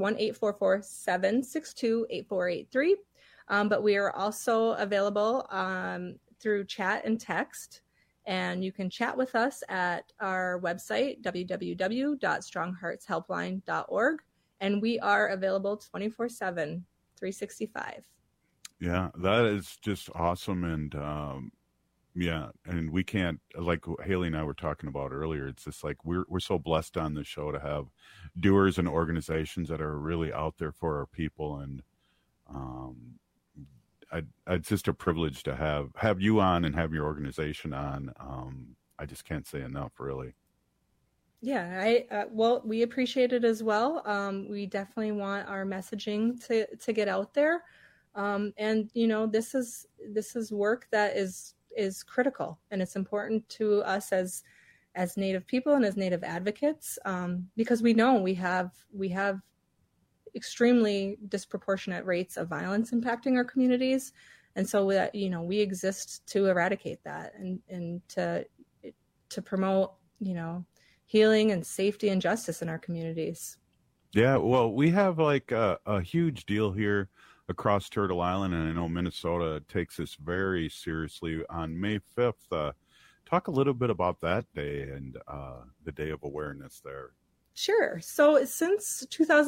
1-844-762-8483. But we are also available through chat and text. And you can chat with us at our website, www.strongheartshelpline.org. And we are available 24/7, 365. Yeah, that is just awesome. And and we can't, like Haley and I were talking about earlier, it's just like we're so blessed on this show to have doers and organizations that are really out there for our people. And it's just a privilege to have you on and have your organization on. I just can't say enough, really. Yeah, well, we appreciate it as well. We definitely want our messaging to get out there. And you know, this is work that is critical, and it's important to us as Native people and as Native advocates, because we know we have extremely disproportionate rates of violence impacting our communities, and so that, you know, we exist to eradicate that and to promote, you know, healing and safety and justice in our communities. Yeah, well, we have like a huge deal here across Turtle Island, and I know Minnesota takes this very seriously. On May 5th, talk a little bit about that day and the Day of Awareness there. Sure. So since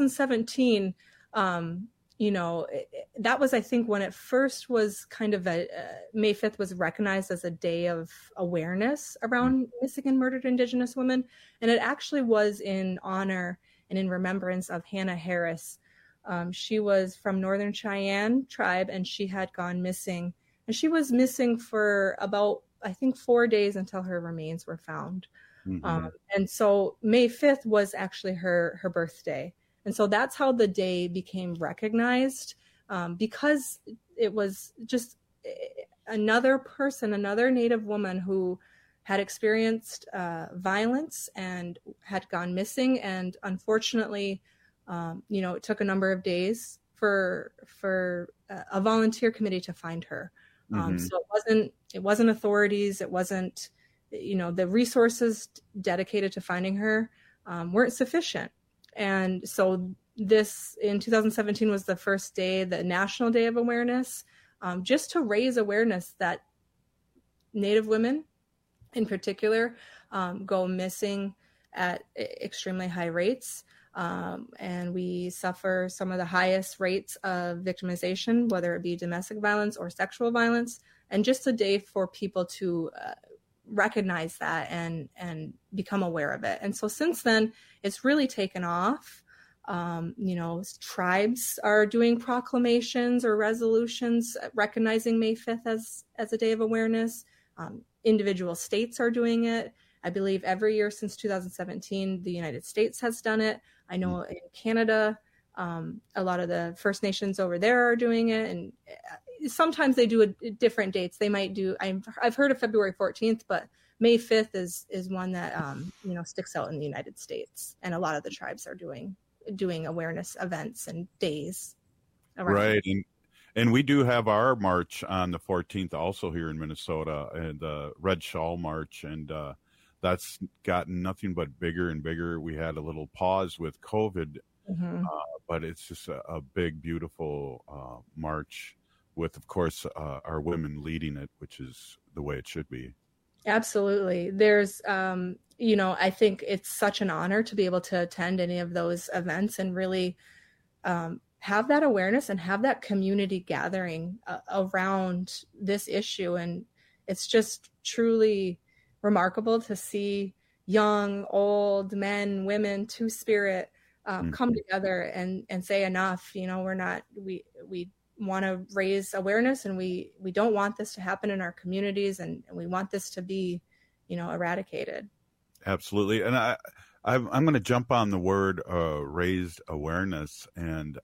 2017, you know, that was, I think, when it first was kind of May 5th was recognized as a day of awareness around missing and murdered Indigenous women. And it actually was in honor and in remembrance of Hannah Harris. She was from Northern Cheyenne tribe, and she had gone missing. And she was missing for about, I think, 4 days until her remains were found. Mm-hmm. And so May 5th was actually her birthday. And so that's how the day became recognized, because it was just another person, another Native woman who had experienced violence and had gone missing. And unfortunately, you know, it took a number of days for a volunteer committee to find her. So it wasn't authorities. It wasn't, you know, the resources dedicated to finding her weren't sufficient. And so this in 2017 was the first day, the National Day of Awareness, just to raise awareness that Native women in particular go missing at extremely high rates. And we suffer some of the highest rates of victimization, whether it be domestic violence or sexual violence, and just a day for people to recognize that and become aware of it. And so since then, it's really taken off. You know, tribes are doing proclamations or resolutions recognizing May 5th as a day of awareness. Individual states are doing it. I believe every year since 2017, the United States has done it. I know in Canada, a lot of the First Nations over there are doing it. And sometimes they do different dates. They might do, I've heard of February 14th, but May 5th is one that, you know, sticks out in the United States. And a lot of the tribes are doing awareness events and days around. Right. And we do have our march on the 14th also here in Minnesota, and the Red Shawl March. And that's gotten nothing but bigger and bigger. We had a little pause with COVID But it's just a big, beautiful march with, of course, our women leading it, which is the way it should be. Absolutely. There's, I think it's such an honor to be able to attend any of those events and really have that awareness and have that community gathering around this issue. And it's just truly remarkable to see young, old, men, women, two-spirit come together and say enough. We want to raise awareness, and we don't want this to happen in our communities, and we want this to be, eradicated. Absolutely. And I'm going to jump on the word raised awareness. And,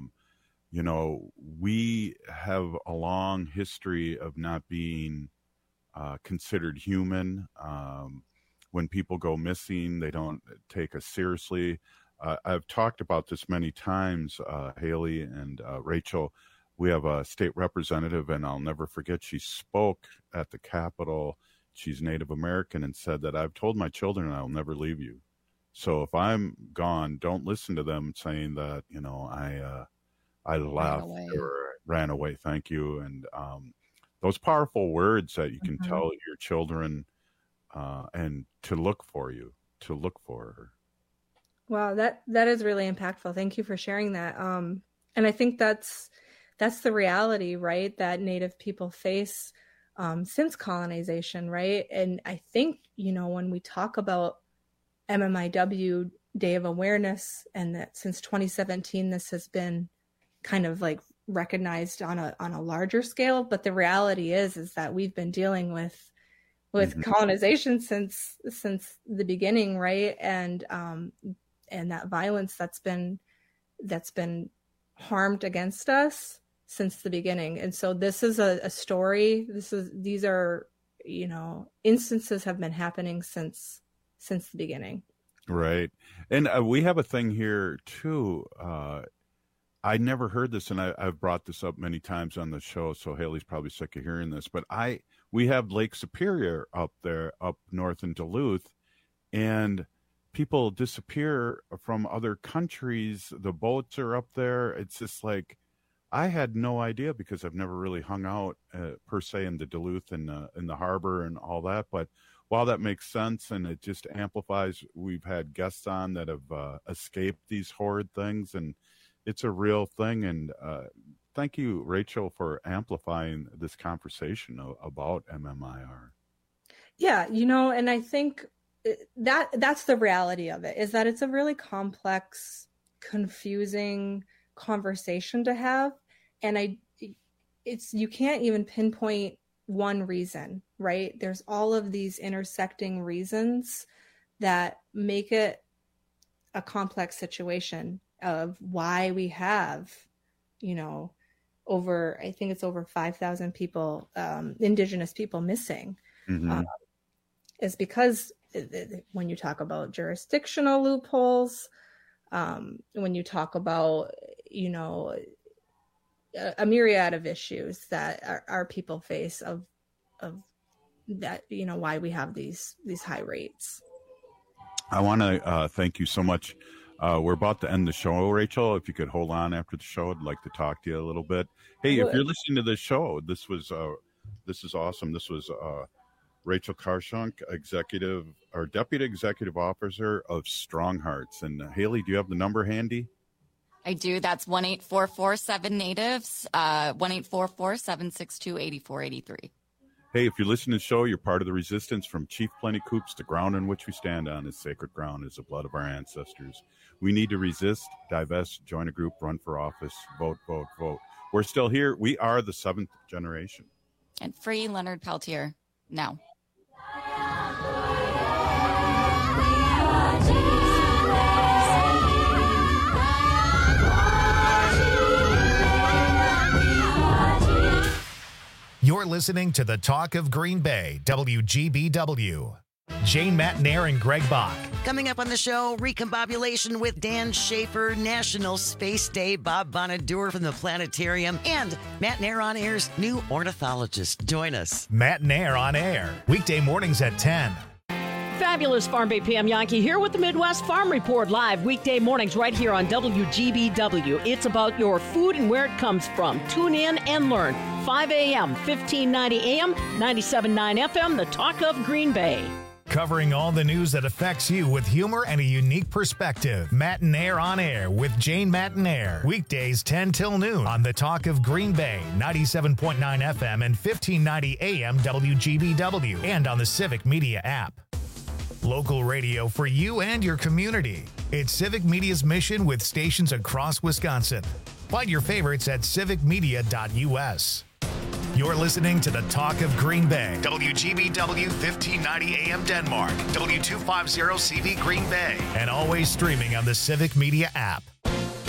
we have a long history of not being considered human. When people go missing, they don't take us seriously. I've talked about this many times, Haley and Rachel. We have a state representative, and I'll never forget, she spoke at the Capitol. She's Native American and said that I've told my children I'll never leave you. So if I'm gone, don't listen to them saying that, I left or ran away. Thank you. And those powerful words that you can tell your children and to look for her. Wow, that is really impactful. Thank you for sharing that. And I think that's the reality, right, that Native people face since colonization, right? And I think, when we talk about MMIW Day of Awareness, and that since 2017, this has been kind of like recognized on a larger scale, but the reality is that we've been dealing with colonization since the beginning, right? And that violence that's been harmed against us since the beginning. And so this is a story. These are, instances have been happening since the beginning. Right. And we have a thing here too. I never heard this, and I've brought this up many times on the show, so Haley's probably sick of hearing this, but we have Lake Superior up there, up north in Duluth, and people disappear from other countries. The boats are up there. It's just like, I had no idea because I've never really hung out per se in the Duluth and in the harbor and all that. But while that makes sense and it just amplifies, we've had guests on that have escaped these horrid things, and it's a real thing. And thank you, Rachel, for amplifying this conversation about MMIR. Yeah, and I think that's the reality of it, is that it's a really complex, confusing conversation to have. And you can't even pinpoint one reason, right? There's all of these intersecting reasons that make it a complex situation of why we have, I think it's over 5,000 people, Indigenous people missing. Is because when you talk about jurisdictional loopholes, when you talk about, a myriad of issues that our people face of that, why we have these high rates. I want to thank you so much. We're about to end the show, Rachel. If you could hold on after the show, I'd like to talk to you a little bit. Hey, if you're listening to this show, this is awesome. This was Rachel Karshunk, Deputy Executive Officer of Strong Hearts. And Haley, do you have the number handy? I do. That's 1-844-7-NATIVES, 1-844-762-8483. Hey, if you're listening to the show, you're part of the resistance. From Chief Plenty Coops, the ground on which we stand on is sacred ground, is the blood of our ancestors. We need to resist, divest, join a group, run for office, vote, vote, vote. We're still here. We are the seventh generation. And free Leonard Peltier now. You're listening to the Talk of Green Bay, WGBW. Jane Matnair and Greg Bach. Coming up on the show, recombobulation with Dan Schaefer, National Space Day, Bob Bonadur from the Planetarium, and Matt Nair on Air's new ornithologist. Join us. Matt Nair on Air, weekday mornings at 10. fabulous Farm Bay Pam Yankee here with the Midwest Farm Report live weekday mornings right here on WGBW. It's about your food and where it comes from. Tune in and learn. 5 a.m., 1590 a.m., 97.9 FM, the talk of Green Bay. Covering all the news that affects you with humor and a unique perspective. Matinaire on Air with Jane Matinaire. Weekdays 10 till noon on the talk of Green Bay, 97.9 FM and 1590 AM WGBW, and on the Civic Media app. Local radio for you and your community. It's Civic Media's mission with stations across Wisconsin. Find your favorites at civicmedia.us. You're listening to the Talk of Green Bay. WGBW 1590 AM Denmark. W250 CV Green Bay. And always streaming on the Civic Media app.